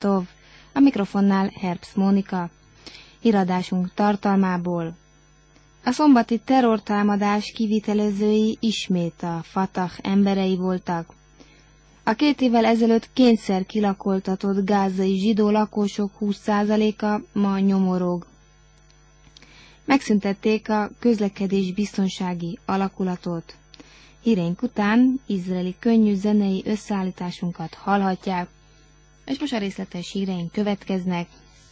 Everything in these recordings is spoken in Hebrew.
Tov, a mikrofonnál Herbst Mónika. Híradásunk tartalmából. A szombati terrortámadás kivitelezői ismét a Fatah emberei voltak. A 2 évvel ezelőtt kényszer kilakoltatott gázai zsidó lakosok 20%-a ma nyomorog. Megszüntették a közlekedés biztonsági alakulatot. Híreink után izraeli könnyű zenei összeállításunkat hallhatják, és most a részletes híreink következnek.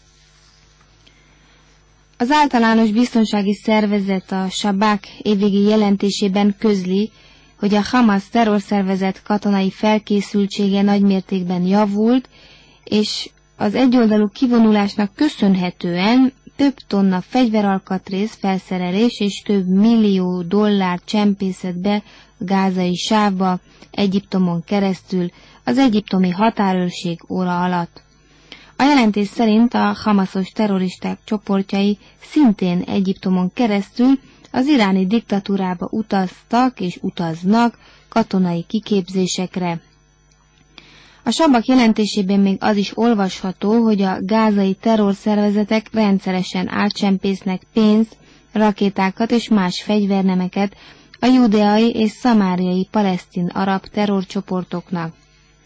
Az általános biztonsági szervezet, a Sabak évvégi jelentésében közli, hogy a Hamas terrorszervezet katonai felkészültsége nagymértékben javult, és az egyoldalú kivonulásnak köszönhetően több tonna fegyveralkatrész, felszerelés és több millió dollár csempészett be a gázai sávba Egyiptomon keresztül az egyiptomi határőrség óra alatt. A jelentés szerint a hamasos terroristák csoportjai szintén Egyiptomon keresztül az iráni diktatúrába utaztak és utaznak katonai kiképzésekre. A Sabak jelentésében még az is olvasható, hogy a gázai terrorszervezetek rendszeresen átcsempésznek pénzt, rakétákat és más fegyvernemeket a judeai és szamáriai palesztin arab terrorcsoportoknak.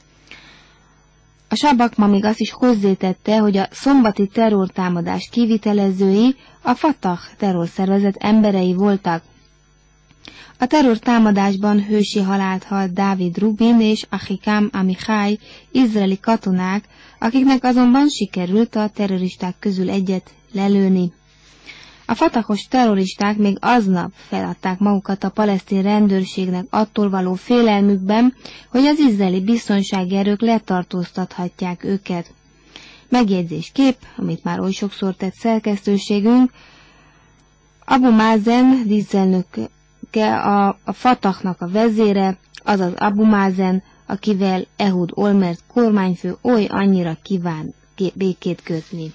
A Sabak ma még azt is hozzátette, hogy a szombati terrortámadás kivitelezői a Fatah terrorszervezet emberei voltak. A terrortámadásban hősi halált halt Dávid Rubin és Ahikam Amichai, izraeli katonák, akiknek azonban sikerült a terroristák közül egyet lelőni. A fatahos terroristák még aznap feladták magukat a palesztin rendőrségnek attól való félelmükben, hogy az izraeli biztonsági erők letartóztathatják őket. Megjegyzéskép, amit már oly sokszor tett szerkesztőségünk, Abu Mazen díszelnöke a Fatahnak a vezére, azaz Abu Mazen, akivel Ehud Olmert kormányfő oly annyira kíván békét kötni.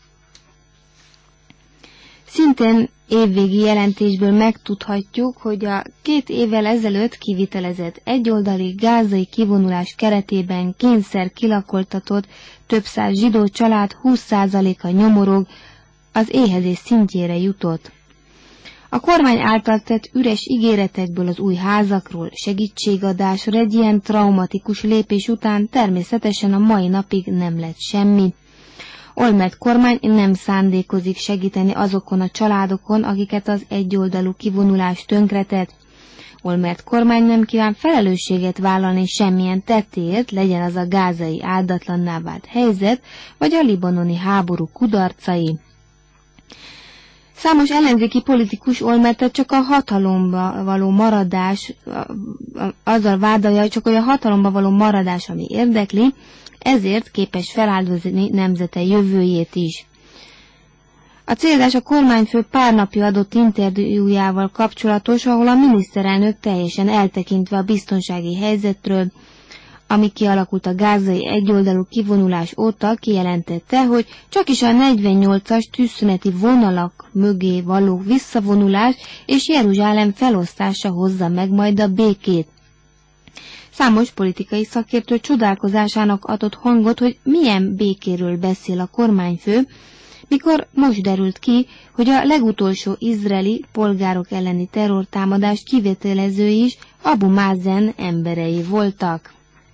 Szintén évvégi jelentésből megtudhatjuk, hogy a 2 évvel ezelőtt kivitelezett egyoldali gázai kivonulás keretében kényszer kilakoltatott több száz zsidó család 20%-a nyomorog, az éhezés szintjére jutott. A kormány által tett üres ígéretekből az új házakról, segítségadásra egy ilyen traumatikus lépés után természetesen a mai napig nem lett semmi. Olmert kormány nem szándékozik segíteni azokon a családokon, akiket az egyoldalú kivonulás tönkretett. Olmert kormány nem kíván felelősséget vállalni semmilyen tettért, legyen az a gázai áldatlanná vált helyzet, vagy a libanoni háború kudarcai. Számos ellenzéki politikus Olmertet csak a hatalomba való maradás, azzal vádolja, hogy csak olyan hatalomba való maradás, ami érdekli, ezért képes feláldozni nemzete jövőjét is. A célzás a kormányfő pár napja adott interjújával kapcsolatos, ahol a miniszterelnök teljesen eltekintve a biztonsági helyzetről, ami kialakult a gázai egyoldalú kivonulás óta, kijelentette, hogy csakis a 48-as tűzszüneti vonalak mögé való visszavonulás és Jeruzsálem felosztása hozza meg majd a békét. Számos politikai szakértő csodálkozásának adott hangot, hogy milyen békéről beszél a kormányfő, mikor most derült ki, hogy a legutolsó izraeli polgárok elleni terrortámadás kivételezői is Abu Mazen emberei voltak.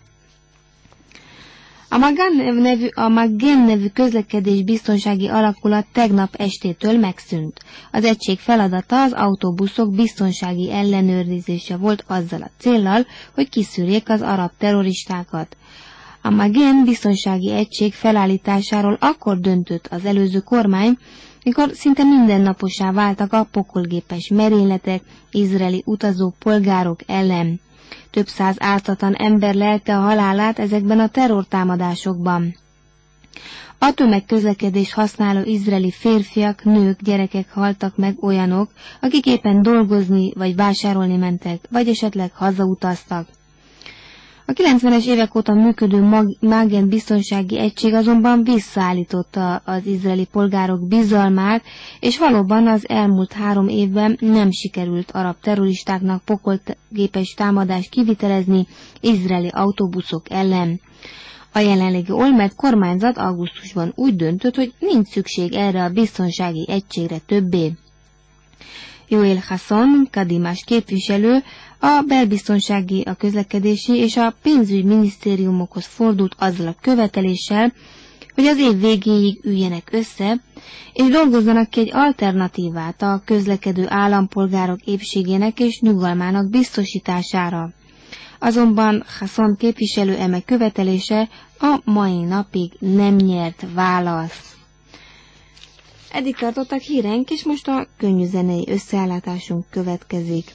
A Magen nevű közlekedés biztonsági alakulat tegnap estétől megszűnt. Az egység feladata az autóbuszok biztonsági ellenőrzése volt azzal a céllal, hogy kiszűrjék az arab terroristákat. A Magen biztonsági egység felállításáról akkor döntött az előző kormány, mikor szinte mindennapossá váltak a pokolgépes merényletek izraeli utazó polgárok ellen. Több száz ártatlan ember lelte a halálát ezekben a terrortámadásokban. A tömegközlekedést használó izraeli férfiak, nők, gyerekek haltak meg olyanok, akik éppen dolgozni vagy vásárolni mentek, vagy esetleg hazautaztak. A 90-es évek óta működő Magen biztonsági egység azonban visszaállította az izraeli polgárok bizalmát, és valóban az elmúlt 3 évben nem sikerült arab terroristáknak pokolgépes támadást kivitelezni izraeli autóbuszok ellen. A jelenlegi Olmert kormányzat augusztusban úgy döntött, hogy nincs szükség erre a biztonsági egységre többé. Joel Hasson, Kadimás képviselő, a belbiztonsági, a közlekedési és a pénzügyminisztériumokhoz fordult azzal a követeléssel, hogy az év végéig üljenek össze, és dolgozzanak ki egy alternatívát a közlekedő állampolgárok épségének és nyugalmának biztosítására. Azonban Hasson képviselő eme követelése a mai napig nem nyert választ. Eddig tartottak hírenk, és most a könnyű zenei összeállításunk következik.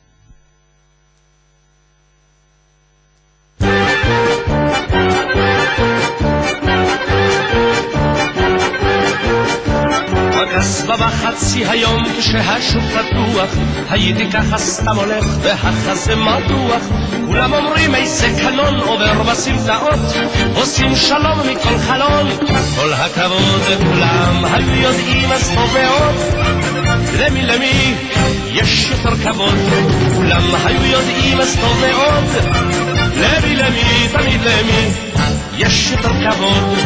הגסבה בחצי היום כשהשוק פתוח הייתי ככה סתם הולך והחזה מתוח כולם אומרים איזה קנון עובר בסמטאות עושים שלום מכל חלון כל הכבוד כולם היו יודעים אז טוב מאוד למי יש יותר כבוד כולם היו יודעים אז טוב מאוד למי תמיד למי יש יותר כבוד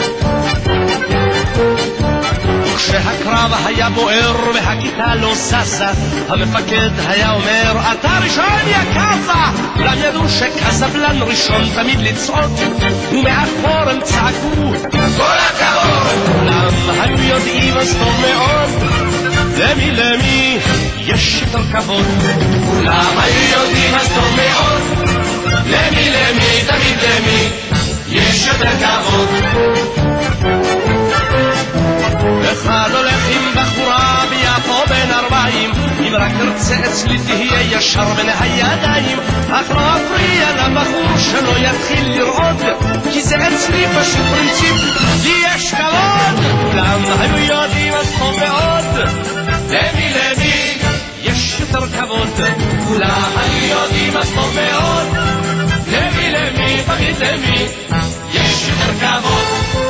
כשהקרב היה בוער והכיתה לא ססה המפקד היה אומר אתה ראשון יא קאזה כולם ידעו שקזבלן ראשון תמיד לצעוד ומאחור הם צעקו כל הכבוד כולם היו יודעים אז טוב מאוד למי יש יותר כבוד כולם היו יודעים אז טוב מאוד למי תמיד למי יש יותר כבוד אחד הולך עם בחורה ביפו בן 40 אם רק תרצה אצלי תהיה ישר בין הידיים אך לא אפריע לבחור שלא יתחיל לרעוד כי זה אצלי פשוט פרינציפ לי יש כבוד כולם היו יודעים אז טוב מאוד למי יש יותר כבוד כולם היו יודעים אז טוב מאוד למי תמיד למי יש יותר כבוד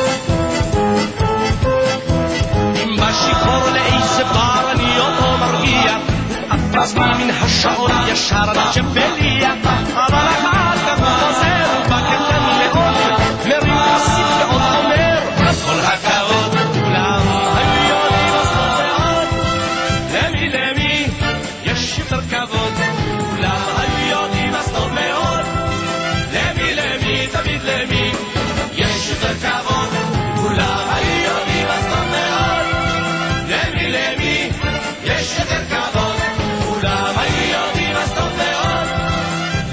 בשיכור לאיזה בר אני אותו מרגיע אז מן השעון ישר לג'בליה אבל אחר כך הוא חוזר בקטן מאוד מרים כוסית ועוד אומר כל הכבוד כולם היו יודעים אז טוב מאוד למי יש יותר כבוד כולם היו יודעים אז טוב מאוד למי תמיד למי יש יותר כבוד כולם היו יודעים אז טוב מאוד למי יש יותר כבוד כולם היו יודעים אז טוב מאוד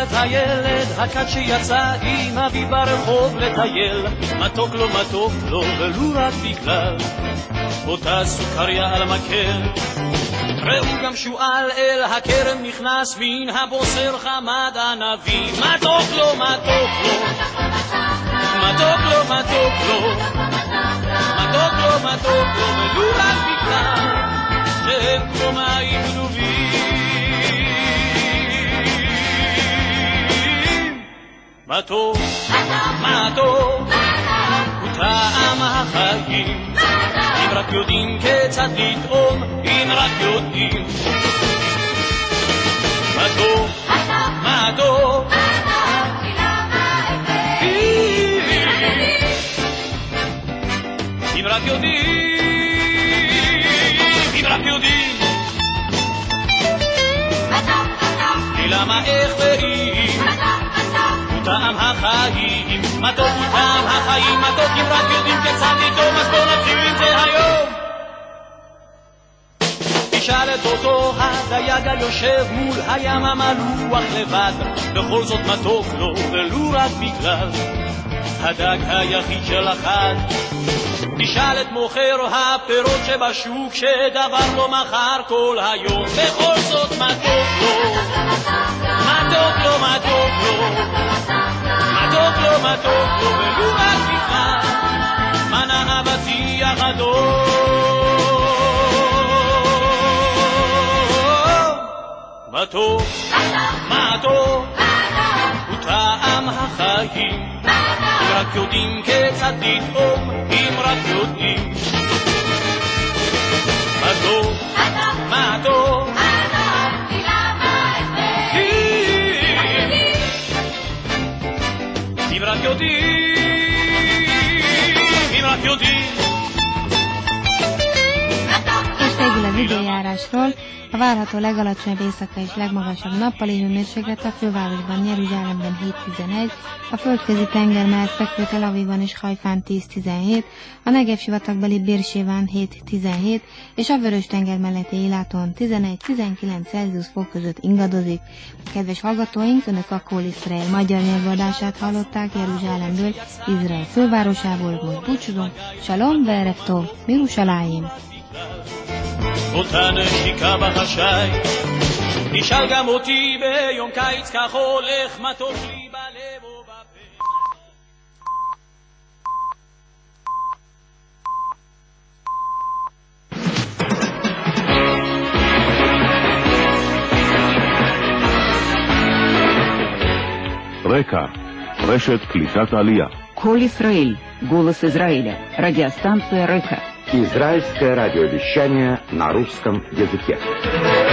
את הילד הקט שיצא עם אבי ברחוב לטייל, מתוק לו ולו רק בגלל אותה סוכריה על מקל. ראו גם שועל אל הכרם נכנס מן הבוסר חמד ענבים, מתוק לו ולו רק בגלל שהם כמו מים גנובים. מתוק הוא טעם החיים, אם רק יודעים כיצד לטעום, אם רק יודעים. מתוק אם רק יודעים כי למה איך ואם הוא טעם החיים, מתוק הוא טעם החיים, מתוק אם רק יודעים כיצד לטעום, אז בוא נתחיל עם זה היום. תשאל את אותו הדייג היושב מול הים המלוח לבד, בכל זאת מתוק לו ולו רק בגלל הדג היחיד של החד. תשאל את מוכר הפירות שבשוק שדבר לא מכר כל היום, בכל זאת מתוק לו ולו רק בגלל מנה אבטיח אדום. מתוק הוא טעם החיים, אם רק יודעים כיצד לטעום, אם רק יודעים. מתוק אם רק יודעים. Végül az időjárásról. A várható legalacsonyabb éjszaka és legmagasabb nappali hőmérséklet a fővárosban, Jeruzsálemben 7-11, a földközi tenger mellett fekvő Tel Avivban és Hajfán 10-17, a Negev sivatagbeli Bérsében 7-17, és a Vörös tenger melletti Éláton 11-19 Celsius fok között ingadozik. Kedves hallgatóink, önök a Kol Israel magyar nyelvadását hallották Jeruzsálemből, Izrael fővárosából. Most búcsúzunk. Shalom ve'erev tov, Mirushalayim. אותה נשיקה בחשאי, תשאל גם אותי ביום קיץ כך הולך, מתוק לי בלב או בפה. רקע, רשת קליטת העלייה. Кол Исраэль, голос Израиля, радиостанция Река. Израильское радиовещание на русском языке.